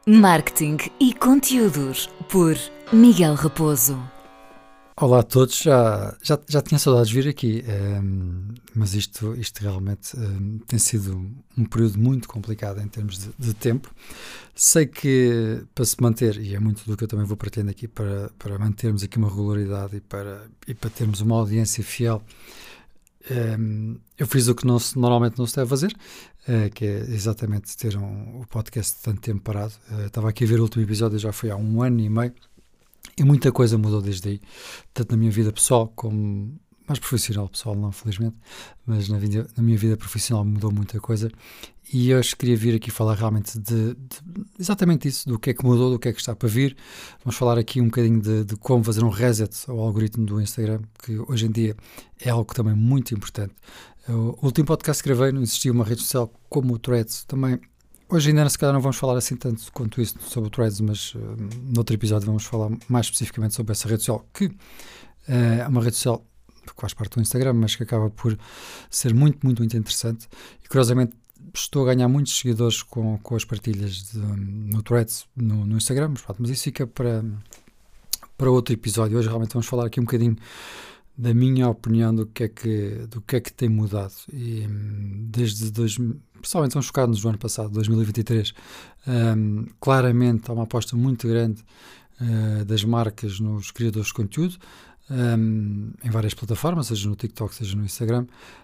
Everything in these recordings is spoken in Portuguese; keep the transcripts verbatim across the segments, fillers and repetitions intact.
Marketing e conteúdos por Miguel Raposo. Olá a todos, já, já, já tinha saudades de vir aqui, um, mas isto, isto realmente um, tem sido um período muito complicado em termos de, de tempo. Sei que para se manter, e é muito do que eu também vou partilhando aqui, para, para mantermos aqui uma regularidade e para, e para termos uma audiência fiel, um, eu fiz o que não se, normalmente não se deve fazer, uh, que é exatamente ter um, o podcast de tanto tempo parado. Uh, estava aqui a ver o último episódio, já foi há um ano e meio, e muita coisa mudou desde aí, tanto na minha vida pessoal como mais profissional, pessoal não, felizmente, mas na, vida, na minha vida profissional mudou muita coisa, e hoje queria vir aqui falar realmente de, de exatamente isso, do que é que mudou, do que é que está para vir. Vamos falar aqui um bocadinho de, de como fazer um reset ao algoritmo do Instagram, que hoje em dia é algo também muito importante. O último podcast que gravei, não existia uma rede social como o Threads, também. Hoje ainda se calhar não vamos falar assim tanto quanto isso sobre o Threads, mas uh, noutro episódio vamos falar mais especificamente sobre essa rede social, que uh, é uma rede social que faz parte do Instagram, mas que acaba por ser muito, muito, muito interessante. E curiosamente estou a ganhar muitos seguidores com, com as partilhas de, no Threads, no, no Instagram, mas, pronto, mas isso fica para, para outro episódio. Hoje realmente vamos falar aqui um bocadinho da minha opinião do que é que, do que, é que tem mudado. E desde dois, pessoalmente estamos focados no ano passado, dois mil e vinte e três, um, claramente há uma aposta muito grande uh, das marcas nos criadores de conteúdo, um, em várias plataformas, seja no TikTok, seja no Instagram,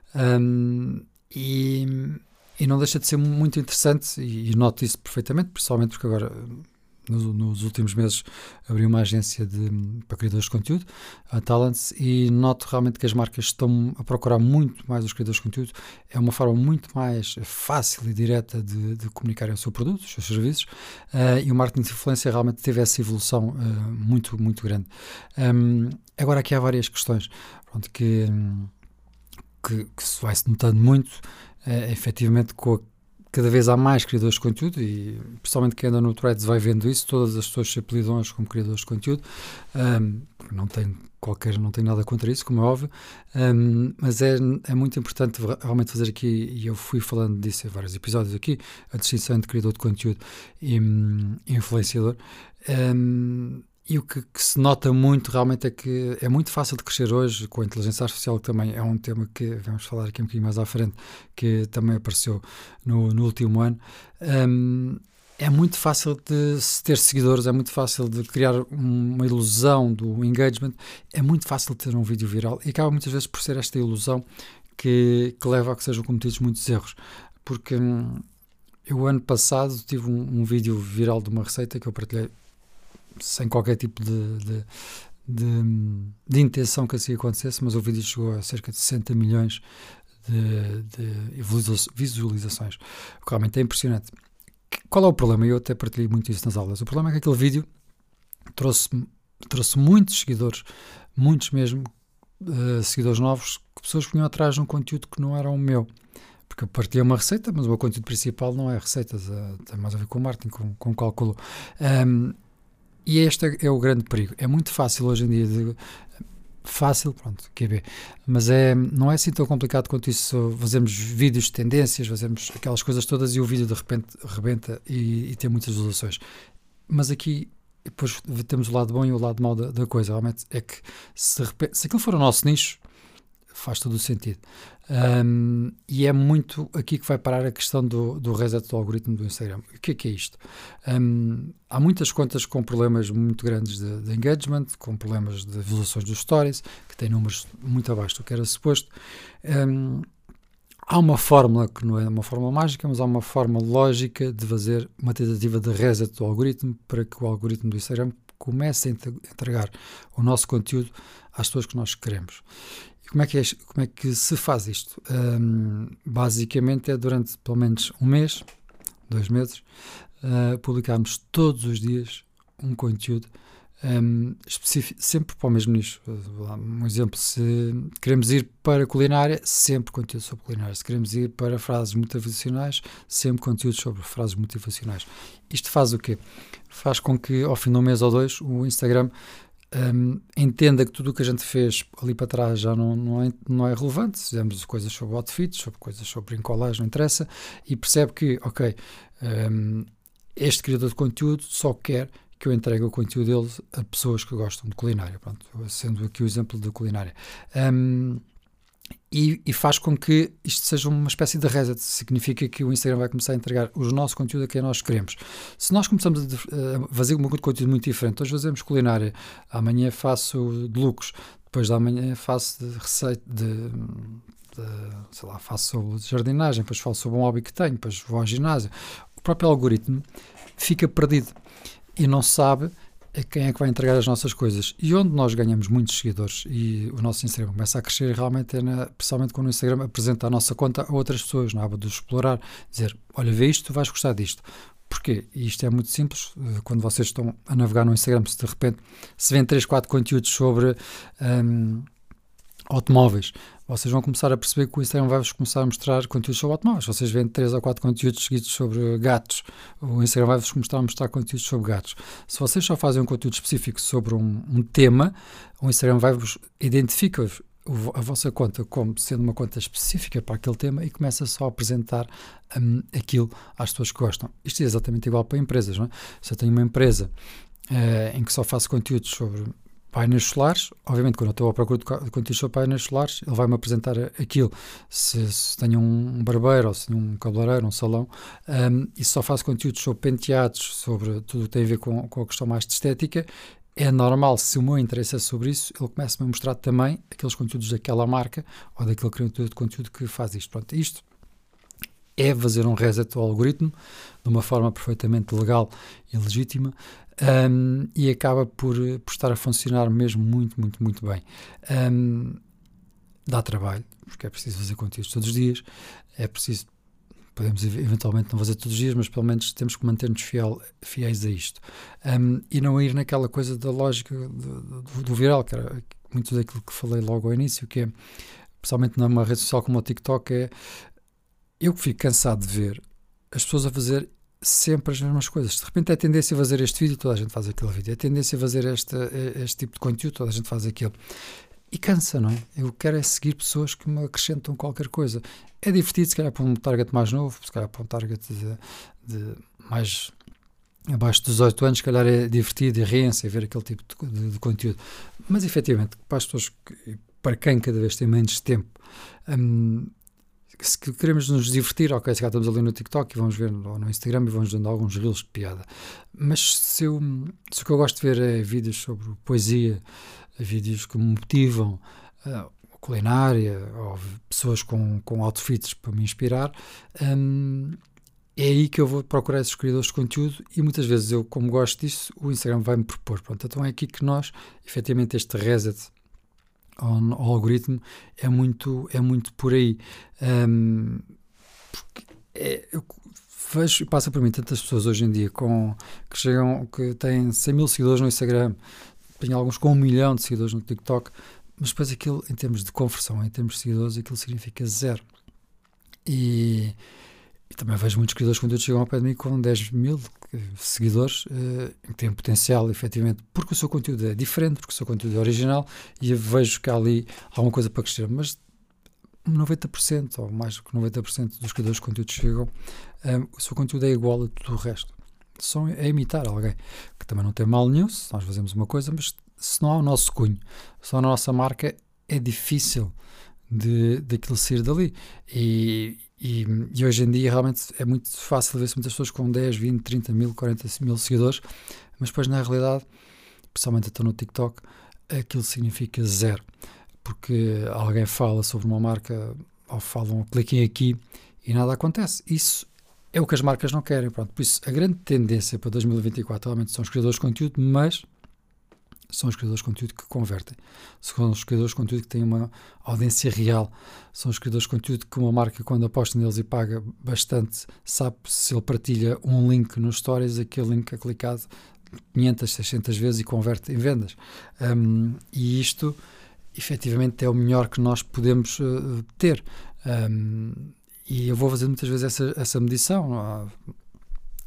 um, e, e não deixa de ser muito interessante, e, e noto isso perfeitamente, principalmente porque agora Nos, nos últimos meses abri uma agência de, para criadores de conteúdo, a Talents, e noto realmente que as marcas estão a procurar muito mais os criadores de conteúdo. É uma forma muito mais fácil e direta de, de comunicarem o seu produto, os seus serviços, uh, e o marketing de influência realmente teve essa evolução uh, muito, muito grande. Um, agora aqui há várias questões, pronto, que, que, que se vai-se notando muito, uh, efetivamente, com a cada vez há mais criadores de conteúdo, e principalmente quem anda no Threads vai vendo isso, todas as pessoas se apelidam como criadores de conteúdo. Um, não tenho qualquer, não tenho nada contra isso, como é óbvio, um, mas é, é muito importante realmente fazer aqui, e eu fui falando disso em vários episódios aqui, a distinção entre criador de conteúdo e um, influenciador. Um, E o que, que se nota muito realmente é que é muito fácil de crescer hoje com a inteligência artificial, que também é um tema que vamos falar aqui um bocadinho mais à frente, que também apareceu no, no último ano. Um, é muito fácil de se ter seguidores, é muito fácil de criar uma ilusão do engagement, é muito fácil de ter um vídeo viral, e acaba muitas vezes por ser esta ilusão que, que leva a que sejam cometidos muitos erros, porque hum, eu ano passado tive um, um vídeo viral de uma receita que eu partilhei sem qualquer tipo de, de, de, de intenção que assim acontecesse, mas o vídeo chegou a cerca de sessenta milhões de, de visualizações, o que realmente é impressionante. Qual é o problema? Eu até partilhei muito isso nas aulas. O problema é que aquele vídeo trouxe, trouxe muitos seguidores, muitos mesmo, uh, seguidores novos, que pessoas que vinham atrás de um conteúdo que não era o meu. Porque eu partilhei uma receita, mas o meu conteúdo principal não é receitas, uh, tem mais a ver com marketing, com, com cálculo. Um, E este é o grande perigo. É muito fácil hoje em dia, de, fácil, pronto, quer ver, mas é, não é assim tão complicado quanto isso. Fazemos vídeos de tendências, fazemos aquelas coisas todas e o vídeo de repente rebenta e, e tem muitas visualizações. Mas aqui, depois temos o lado bom e o lado mau da, da coisa. Realmente é que se, repente, se aquilo for o nosso nicho, faz todo o sentido. Um, e é muito aqui que vai parar a questão do, do reset do algoritmo do Instagram. O que é que é isto? Um, há muitas contas com problemas muito grandes de, de engagement, com problemas de visualizações dos stories, que têm números muito abaixo do que era suposto. Um, há uma fórmula, que não é uma fórmula mágica, mas há uma forma lógica de fazer uma tentativa de reset do algoritmo, para que o algoritmo do Instagram comece a entregar o nosso conteúdo às pessoas que nós queremos. E como é que, é, como é que se faz isto? Um, basicamente é durante pelo menos um mês, dois meses, uh, publicarmos todos os dias um conteúdo um, específico, sempre para o mesmo nicho. Um exemplo, se queremos ir para culinária, sempre conteúdo sobre culinária. Se queremos ir para frases motivacionais, sempre conteúdo sobre frases motivacionais. Isto faz o quê? Faz com que ao fim de um mês ou dois o Instagram Um, entenda que tudo o que a gente fez ali para trás já não, não, é, não é relevante. Fizemos coisas sobre outfits, sobre coisas sobre encolagem, não interessa, e percebe que, ok, um, este criador de conteúdo só quer que eu entregue o conteúdo dele a pessoas que gostam de culinária, pronto, sendo aqui o exemplo da culinária. Um, e, e faz com que isto seja uma espécie de reset, significa que o Instagram vai começar a entregar o nosso conteúdo a quem nós queremos. Se nós começamos a fazer um conteúdo muito diferente, hoje fazemos culinária, amanhã faço de looks, depois da manhã faço de receita, de, de, sei lá, faço sobre jardinagem, depois falo sobre um hobby que tenho, depois vou ao ginásio. O próprio algoritmo fica perdido e não sabe a quem é que vai entregar as nossas coisas. E onde nós ganhamos muitos seguidores e o nosso Instagram começa a crescer, realmente é na, principalmente quando o Instagram apresenta a nossa conta a outras pessoas, na aba do explorar, dizer, olha, vê isto, tu vais gostar disto. Porquê? E isto é muito simples, quando vocês estão a navegar no Instagram, se de repente se vêem três, quatro conteúdos sobre um, automóveis, vocês vão começar a perceber que o Instagram vai-vos começar a mostrar conteúdos sobre automóveis. Vocês veem três ou quatro conteúdos seguidos sobre gatos, o Instagram vai-vos começar a mostrar conteúdos sobre gatos. Se vocês só fazem um conteúdo específico sobre um, um tema, o Instagram vai-vos identificar a vossa conta como sendo uma conta específica para aquele tema e começa só a apresentar um, aquilo às pessoas que gostam. Isto é exatamente igual para empresas, não é? Se eu tenho uma empresa uh, em que só faço conteúdos sobre painéis solares, obviamente quando eu estou à procura de conteúdos sobre painéis solares, ele vai-me apresentar aquilo. Se, se tenho um barbeiro, ou se tenho um cabeleireiro, um salão, um, e só faço conteúdos sobre penteados, sobre tudo que tem a ver com, com a questão mais de estética, é normal, se o meu interesse é sobre isso, ele começa-me a mostrar também aqueles conteúdos daquela marca ou daquele criador de conteúdo que faz isto. Pronto, isto é fazer um reset ao algoritmo de uma forma perfeitamente legal e legítima, um, e acaba por, por estar a funcionar mesmo muito, muito, muito bem. Um, dá trabalho, porque é preciso fazer conteúdos todos os dias, é preciso, podemos eventualmente não fazer todos os dias, mas pelo menos temos que manter-nos fiel, fiéis a isto. Um, e não ir naquela coisa da lógica do, do, do viral, que era muito daquilo que falei logo ao início, que é, principalmente numa rede social como o TikTok, é eu que fico cansado de ver as pessoas a fazer sempre as mesmas coisas. De repente é tendência a fazer este vídeo, toda a gente faz aquele vídeo. É tendência a fazer este, este tipo de conteúdo, toda a gente faz aquilo. E cansa, não é? Eu quero é seguir pessoas que me acrescentam qualquer coisa. É divertido, se calhar para um target mais novo, se calhar para um target de, de mais abaixo dos dezoito anos, se calhar é divertido e riem-se a ver aquele tipo de, de, de conteúdo. Mas efetivamente, para as pessoas que, para quem cada vez tem menos tempo, hum, se queremos nos divertir, ok, se cá estamos ali no TikTok e vamos ver no, no Instagram e vamos dando alguns reels de piada, mas se, eu, se o que eu gosto de ver é vídeos sobre poesia, vídeos que me motivam, uh, culinária, ou pessoas com, com outfits para me inspirar, um, é aí que eu vou procurar esses criadores de conteúdo e muitas vezes eu, como gosto disso, o Instagram vai-me propor. Pronto, então é aqui que nós, efetivamente, este reset ao, ao algoritmo é muito, é muito por aí. Um, porque é, eu vejo, passa por mim tantas pessoas hoje em dia com, que chegam, que têm cem mil seguidores no Instagram, tem alguns com um milhão de seguidores no TikTok, mas depois aquilo, em termos de conversão, em termos de seguidores, aquilo significa zero. E, e também vejo muitos criadores de conteúdo que chegam ao pé de mim com dez mil seguidores, uh, que têm potencial, efetivamente, porque o seu conteúdo é diferente, porque o seu conteúdo é original, e eu vejo que há ali alguma coisa para crescer, mas noventa por cento, ou mais do que noventa por cento dos criadores de conteúdo que chegam, um, o seu conteúdo é igual a tudo o resto. Só é imitar alguém, que também não tem mal nenhum se nós fazemos uma coisa, mas se não há o nosso cunho, se não há a nossa marca, é difícil de, de aquilo sair dali. E, e, e hoje em dia realmente é muito fácil ver-se muitas pessoas com dez, vinte, trinta mil, quarenta mil seguidores, mas depois na realidade, principalmente até no TikTok, aquilo significa zero. Porque alguém fala sobre uma marca, ou falam, cliquem aqui e nada acontece. Isso é o que as marcas não querem. Pronto. Por isso, a grande tendência para dois mil e vinte e quatro realmente são os criadores de conteúdo, mas são os criadores de conteúdo que convertem. São os criadores de conteúdo que têm uma audiência real. São os criadores de conteúdo que uma marca, quando aposta neles e paga bastante, sabe se ele partilha um link nos stories, aquele link é clicado quinhentas, seiscentas vezes e converte em vendas. Um, e isto, efetivamente, é o melhor que nós podemos uh, ter. Um, E eu vou fazer muitas vezes essa, essa medição.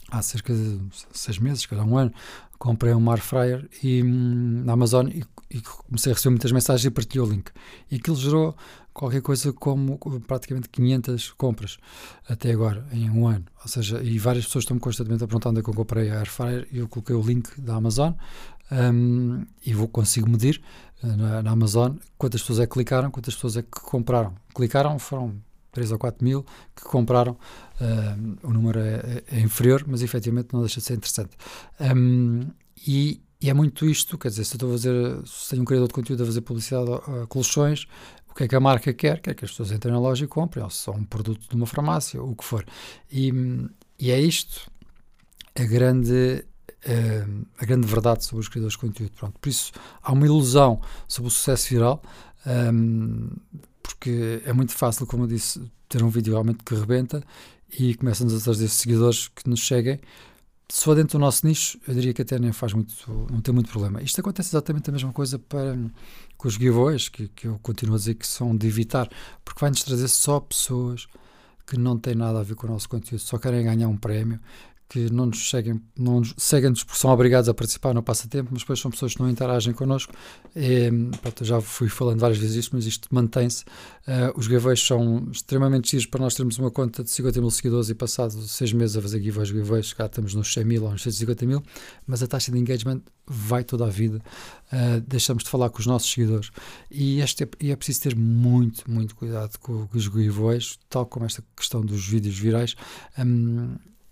há cerca de seis meses, cada um ano, comprei um air fryer e, hum, na Amazon e, e comecei a receber muitas mensagens e partilhei o link. E aquilo gerou qualquer coisa como praticamente quinhentas compras até agora, em um ano. Ou seja, e várias pessoas estão-me constantemente a perguntar onde é que eu comprei a air fryer e eu coloquei o link da Amazon um, e vou, consigo medir uh, na, na Amazon quantas pessoas é que clicaram, quantas pessoas é que compraram. Clicaram, foram três ou quatro mil que compraram, uh, o número é, é inferior, mas efetivamente não deixa de ser interessante. Um, e, e é muito isto, quer dizer, se eu estou a fazer, se tenho um criador de conteúdo a fazer publicidade a, a colchões, o que é que a marca quer? Quer que as pessoas entrem na loja e comprem, ou se são um produto de uma farmácia, ou o que for. E, e é isto a grande, uh, a grande verdade sobre os criadores de conteúdo. Pronto, por isso, há uma ilusão sobre o sucesso viral, um, porque é muito fácil, como eu disse, ter um vídeo realmente que rebenta e começam-nos a trazer seguidores que nos cheguem. Se for dentro do nosso nicho, eu diria que até nem faz muito, não tem muito problema. Isto acontece exatamente a mesma coisa para, com os giveaways, que, que eu continuo a dizer que são de evitar, porque vai-nos trazer só pessoas que não têm nada a ver com o nosso conteúdo, só querem ganhar um prémio, que não nos seguem, não nos seguem-nos porque são obrigados a participar no passatempo, mas depois são pessoas que não interagem connosco. E, pronto, eu já fui falando várias vezes isto, mas isto mantém-se. Uh, os giveaways são extremamente giros para nós termos uma conta de cinquenta mil seguidores e passados seis meses a fazer giveaways, giveaways, cá estamos nos cem mil ou nos cento e cinquenta mil, mas a taxa de engagement vai toda a vida. Uh, deixamos de falar com os nossos seguidores. E, este é, e é preciso ter muito, muito cuidado com, com os giveaways, tal como esta questão dos vídeos virais. Um,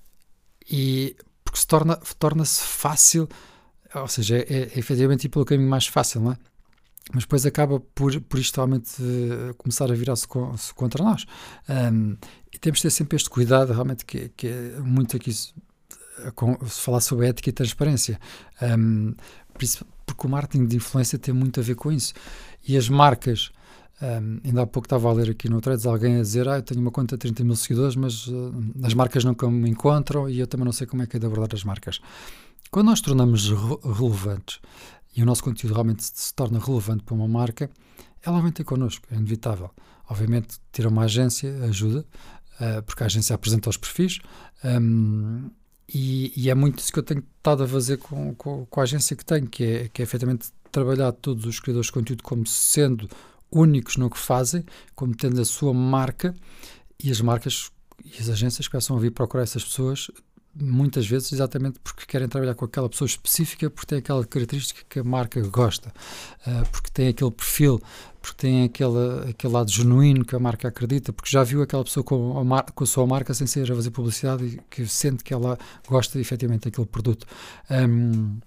E porque se torna, torna-se fácil, ou seja, é, é efetivamente ir pelo caminho mais fácil, não é? Mas depois acaba por, por isto realmente uh, começar a virar-se co- contra nós. Um, e temos de ter sempre este cuidado, realmente, que, que é muito aqui se, com, se falar sobre ética e transparência. Um, por isso, porque o marketing de influência tem muito a ver com isso. E as marcas. Um, ainda há pouco estava a ler aqui no Threads alguém a dizer, ah, eu tenho uma conta de trinta mil seguidores, mas uh, as marcas nunca me encontram e eu também não sei como é que é de abordar as marcas. Quando nós tornamos re- relevantes e o nosso conteúdo realmente se, se torna relevante para uma marca, ela vem ter connosco, é inevitável. Obviamente ter uma agência ajuda, uh, porque a agência apresenta os perfis, um, e, e é muito isso que eu tenho estado a fazer com, com, com a agência que tenho, que é, que é efetivamente trabalhar todos os criadores de conteúdo como sendo únicos no que fazem, como tendo a sua marca, e as marcas e as agências começam a vir procurar essas pessoas muitas vezes exatamente porque querem trabalhar com aquela pessoa específica, porque tem aquela característica que a marca gosta, uh, porque tem aquele perfil, porque tem aquele, aquele lado genuíno que a marca acredita, porque já viu aquela pessoa com a, mar- com a sua marca sem ser a fazer publicidade e que sente que ela gosta efetivamente daquele produto. Um,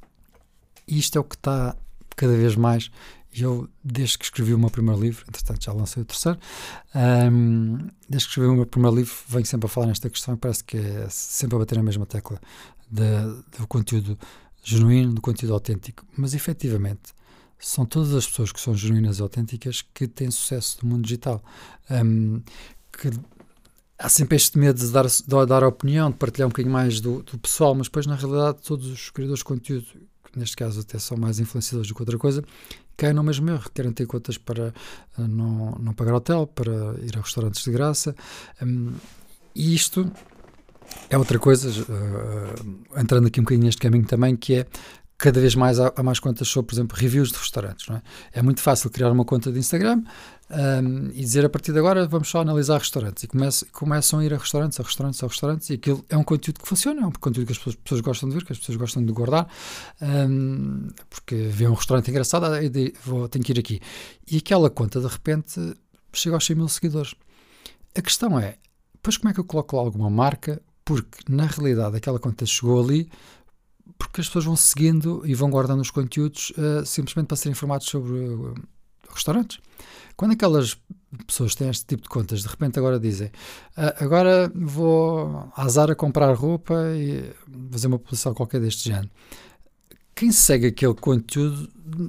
e isto é o que está cada vez mais. E eu, desde que escrevi o meu primeiro livro, entretanto já lancei o terceiro, um, desde que escrevi o meu primeiro livro, venho sempre a falar nesta questão e parece que é sempre a bater na mesma tecla de, do conteúdo genuíno, do conteúdo autêntico. Mas, efetivamente, são todas as pessoas que são genuínas e autênticas que têm sucesso no mundo digital. Um, que há sempre este medo de dar, de dar a opinião, de partilhar um bocadinho mais do, do pessoal, mas depois, na realidade, todos os criadores de conteúdo, que neste caso até são mais influenciadores do que outra coisa, caem no mesmo erro, querem ter contas para uh, não, não pagar hotel, para ir a restaurantes de graça, um, e isto é outra coisa, uh, entrando aqui um bocadinho neste caminho também, que é cada vez mais há, há mais contas sobre, por exemplo, reviews de restaurantes, não é? É muito fácil criar uma conta de Instagram um, e dizer a partir de agora vamos só analisar restaurantes, e come, começam a ir a restaurantes, a restaurantes, a restaurantes, e aquilo é um conteúdo que funciona, é um conteúdo que as pessoas, pessoas gostam de ver, que as pessoas gostam de guardar, um, porque vê um restaurante engraçado, ah, vou, tenho que ir aqui. E aquela conta, de repente, chega aos cem mil seguidores. A questão é, depois como é que eu coloco lá alguma marca, porque na realidade aquela conta chegou ali porque as pessoas vão seguindo e vão guardando os conteúdos uh, simplesmente para serem informados sobre uh, restaurantes. Quando aquelas pessoas têm este tipo de contas, de repente agora dizem uh, agora vou à Zara comprar roupa e fazer uma publicidade qualquer deste género. Quem segue aquele conteúdo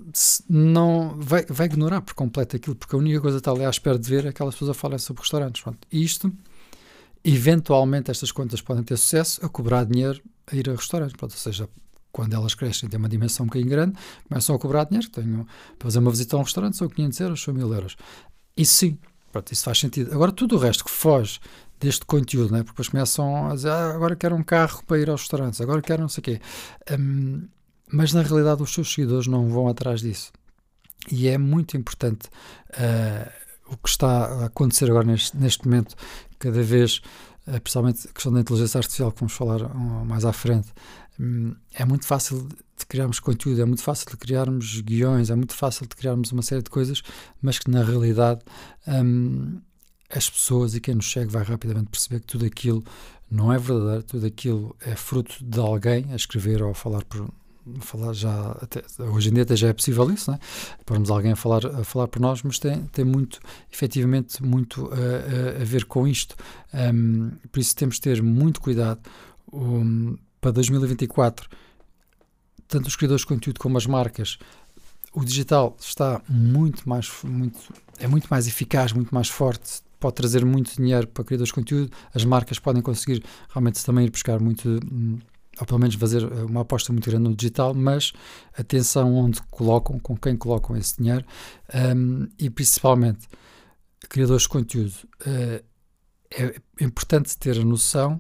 não vai, vai ignorar por completo aquilo, porque a única coisa que está ali à espera de ver é aquelas pessoas a falarem sobre restaurantes. Pronto. E isto, eventualmente, estas contas podem ter sucesso a cobrar dinheiro a ir a restaurantes, pronto, ou seja, quando elas crescem, têm uma dimensão um bocadinho grande, começam a cobrar dinheiro, tenho, para fazer uma visita a um restaurante são quinhentos euros, são mil euros. Isso sim, Pronto, isso faz sentido. Agora, tudo o resto que foge deste conteúdo, né? Porque depois começam a dizer, ah, agora quero um carro para ir aos restaurantes, agora quero não sei o quê. Um, mas, na realidade, os seus seguidores não vão atrás disso. E é muito importante uh, o que está a acontecer agora neste, neste momento, cada vez, uh, principalmente a questão da inteligência artificial, que vamos falar uh, mais à frente. Um, é muito fácil de criarmos conteúdo, é muito fácil de criarmos guiões, é muito fácil de criarmos uma série de coisas, mas que na realidade um, as pessoas e quem nos segue vai rapidamente perceber que tudo aquilo não é verdadeiro, tudo aquilo é fruto de alguém a escrever ou a falar por falar já, até, hoje em dia até já é possível isso, né? Pormos alguém a falar, a falar por nós, mas tem, tem muito, efetivamente, muito a, a, a ver com isto. Um, por isso temos de ter muito cuidado. Um, para dois mil e vinte e quatro, tanto os criadores de conteúdo como as marcas, o digital está muito mais, muito, é muito mais eficaz, muito mais forte, pode trazer muito dinheiro para criadores de conteúdo, as marcas podem conseguir realmente também ir buscar muito, ou pelo menos fazer uma aposta muito grande no digital, mas atenção onde colocam, com quem colocam esse dinheiro, um, e principalmente criadores de conteúdo. Uh, é importante ter a noção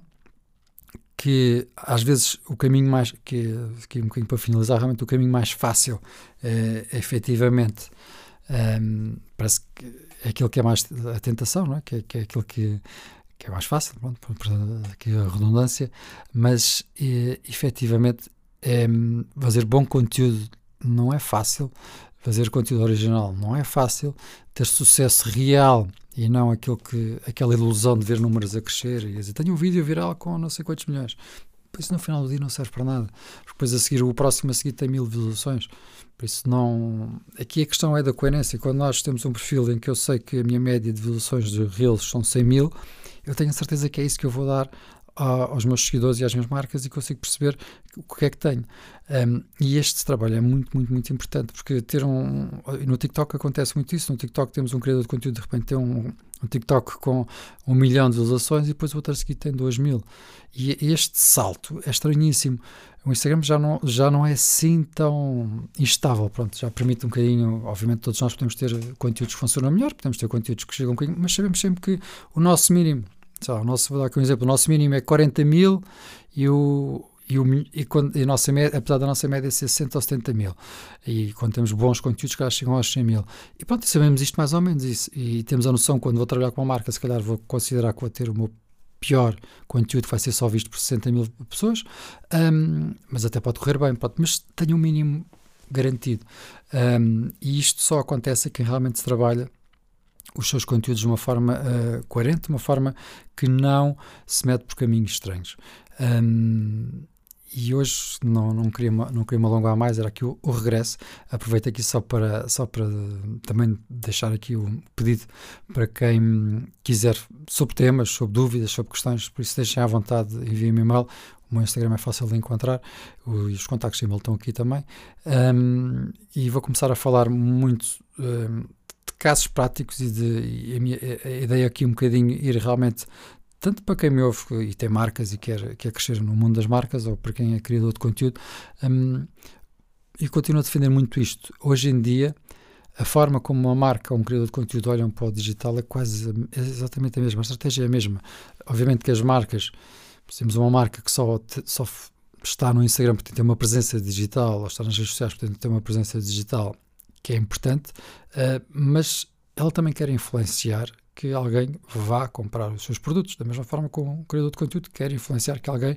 que às vezes o caminho mais, que, que um bocadinho para finalizar, realmente o caminho mais fácil é, efetivamente, um, parece que é aquilo que é mais a tentação, não é? Que, é, que é aquilo que, que é mais fácil, pronto, aqui a redundância, mas é, efetivamente é, fazer bom conteúdo não é fácil, fazer conteúdo original não é fácil, ter sucesso real e não aquilo que, aquela ilusão de ver números a crescer e dizer, tenho um vídeo viral com não sei quantos milhões. Por isso no final do dia não serve para nada. Porque depois a seguir, o próximo a seguir tem mil visualizações. Por isso não... Aqui a questão é da coerência. Quando nós temos um perfil em que eu sei que a minha média de visualizações de Reels são cem mil, eu tenho a certeza que é isso que eu vou dar aos meus seguidores e às minhas marcas e consigo perceber o que é que tenho. Um, e este trabalho é muito, muito, muito importante, porque ter um... No TikTok acontece muito isso. No TikTok temos um criador de conteúdo, de repente tem um, um TikTok com um milhão de visualizações e depois o outro a seguir tem dois mil. E este salto é estranhíssimo. O Instagram já não, já não é assim tão instável, pronto, já permite um bocadinho, obviamente todos nós podemos ter conteúdos que funcionam melhor, podemos ter conteúdos que chegam um bocadinho, mas sabemos sempre que o nosso mínimo, sei lá, o nosso, vou dar aqui um exemplo, o nosso mínimo é quarenta mil e o E, o, e, quando, e a nossa média, apesar da nossa média ser sessenta ou setenta mil, e quando temos bons conteúdos que chegam aos cem mil, e pronto, sabemos isto mais ou menos isso, e temos a noção, quando vou trabalhar com uma marca, se calhar vou considerar que vou ter o meu pior conteúdo que vai ser só visto por sessenta mil pessoas, um, mas até pode correr bem, pode, mas tenho um mínimo garantido, um, e isto só acontece a quem realmente se trabalha os seus conteúdos de uma forma uh, coerente, de uma forma que não se mete por caminhos estranhos. Um, E hoje não, não, queria, não queria me alongar mais, era aqui o, o regresso. Aproveito aqui só para, só para também deixar aqui o pedido para quem quiser, sobre temas, sobre dúvidas, sobre questões, por isso deixem à vontade, enviem-me e-mail. O meu Instagram é fácil de encontrar, os contactos de e-mail estão aqui também. Um, e vou começar a falar muito um, de casos práticos e, de, e a, minha, a ideia aqui um bocadinho ir realmente tanto para quem me ouve e tem marcas e quer, quer crescer no mundo das marcas, ou para quem é criador de conteúdo, um, e continuo a defender muito isto. Hoje em dia, a forma como uma marca ou um criador de conteúdo olham para o digital é quase é exatamente a mesma, a estratégia é a mesma. Obviamente que as marcas, temos uma marca que só, só está no Instagram porque tem uma presença digital, ou está nas redes sociais porque tem uma presença digital, que é importante, uh, mas ela também quer influenciar que alguém vá comprar os seus produtos, da mesma forma como um criador de conteúdo quer influenciar que alguém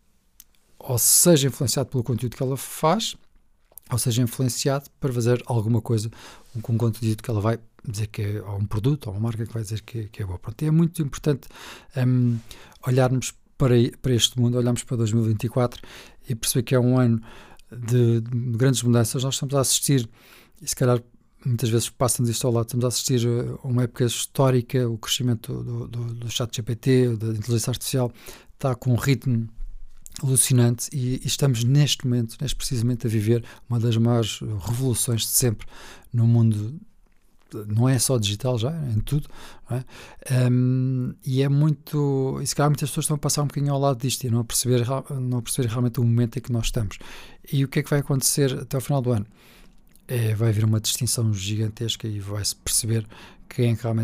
ou seja influenciado pelo conteúdo que ela faz, ou seja influenciado para fazer alguma coisa com um conteúdo que ela vai dizer que é, ou um produto, ou uma marca que vai dizer que, que é boa. Pronto, é muito importante um, olharmos para, para este mundo, olharmos para dois mil e vinte e quatro e perceber que é um ano de, de grandes mudanças. Nós estamos a assistir, e se calhar muitas vezes passa-nos isto ao lado, estamos a assistir a uma época histórica, o crescimento do, do, do chat G P T, da inteligência artificial, está com um ritmo alucinante e, e estamos neste momento, neste precisamente, a viver uma das maiores revoluções de sempre no mundo, não é só digital já, é em tudo, não é? Um, e é muito, e se calhar muitas pessoas estão a passar um bocadinho ao lado disto e não a perceber, não a perceber realmente o momento em que nós estamos. E o que é que vai acontecer até ao final do ano? É, vai haver uma distinção gigantesca e vai-se perceber quem é que realmente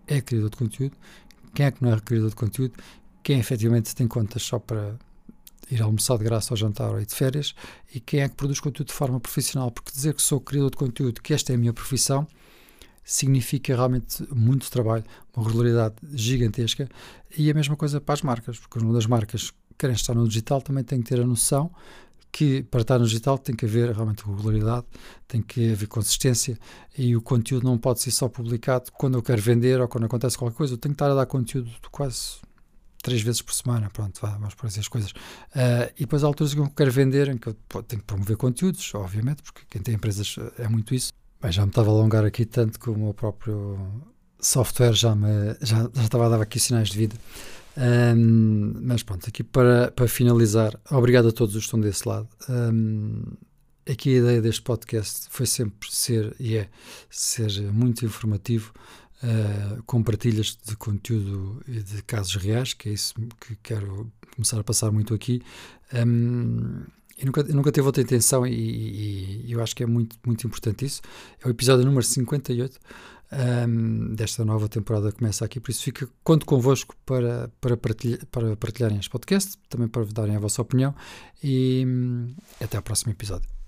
é criador de conteúdo, quem é que não é criador de conteúdo, quem efetivamente tem contas só para ir almoçar de graça ao jantar ou ir de férias, e quem é que produz conteúdo de forma profissional, porque dizer que sou criador de conteúdo, que esta é a minha profissão, significa realmente muito trabalho, uma regularidade gigantesca, e a mesma coisa para as marcas, porque uma das marcas que querem estar no digital também tem que ter a noção que para estar no digital tem que haver realmente regularidade, tem que haver consistência, e o conteúdo não pode ser só publicado quando eu quero vender ou quando acontece qualquer coisa. Eu tenho que estar a dar conteúdo de quase três vezes por semana, pronto, vá, vamos por essas coisas. Uh, e depois há alturas que eu quero vender, em que eu tenho que promover conteúdos, obviamente, porque quem tem empresas é muito isso. Bem, já me estava a alongar aqui tanto que o meu próprio software já, me, já, já estava a dar aqui sinais de vida. Um, mas pronto, aqui para, para finalizar, obrigado a todos os que estão desse lado. Um, aqui a ideia deste podcast foi sempre ser, e é, ser muito informativo, uh, com partilhas de conteúdo e de casos reais, que é isso que quero começar a passar muito aqui. Um, e nunca, nunca teve outra intenção, e, e, e eu acho que é muito, muito importante isso. É o episódio número cinquenta e oito. Um, desta nova temporada começa aqui, por isso fica, conto convosco para, para, partilhar, para partilharem este podcast, também para darem a vossa opinião, e um, até ao próximo episódio.